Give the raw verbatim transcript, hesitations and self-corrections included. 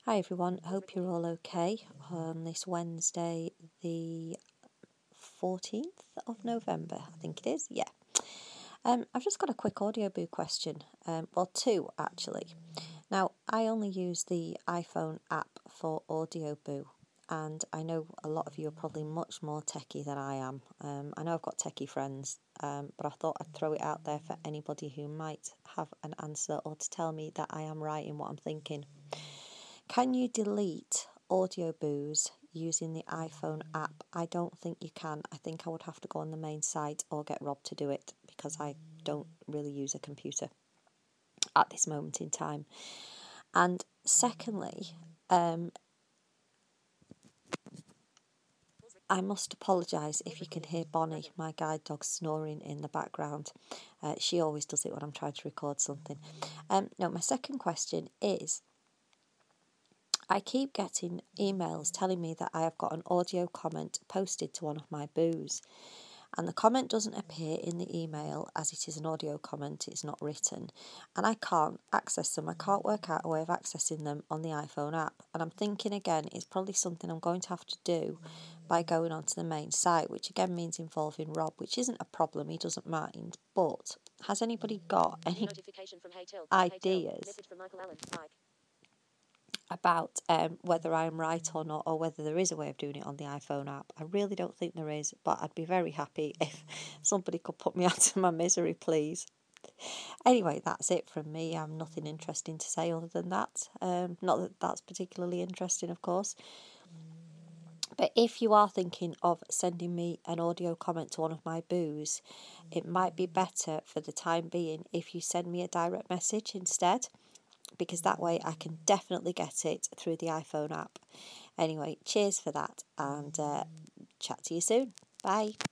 Hi everyone, hope you're all okay on this Wednesday the fourteenth of November, I think it is, yeah. Um, I've just got a quick Audioboo question, um, well two actually. Now I only use the iPhone app for Audioboo and I know a lot of you are probably much more techie than I am. Um, I know I've got techie friends, um, but I thought I'd throw it out there for anybody who might have an answer or to tell me that I am right in what I'm thinking. Can you delete Audioboos using the iPhone app? I don't think you can. I think I would have to go on the main site or get Rob to do it because I don't really use a computer at this moment in time. And secondly, um, I must apologise if you can hear Bonnie, my guide dog, snoring in the background. Uh, she always does it when I'm trying to record something. Um, no, my second question is, I keep getting emails telling me that I have got an audio comment posted to one of my boos, and the comment doesn't appear in the email as it is an audio comment, it's not written, and I can't access them. I can't work out a way of accessing them on the iPhone app, and I'm thinking again it's probably something I'm going to have to do by going onto the main site, which again means involving Rob, which isn't a problem, he doesn't mind. But has anybody got any ideas about um, whether I'm right or not, or whether there is a way of doing it on the iPhone app? I really don't think there is, but I'd be very happy if somebody could put me out of my misery, please. Anyway, that's it from me. I have nothing interesting to say other than that. Um, not that that's particularly interesting, of course. But if you are thinking of sending me an audio comment to one of my boos, it might be better for the time being if you send me a direct message instead, because that way I can definitely get it through the iPhone app. Anyway, cheers for that, and uh, chat to you soon. Bye.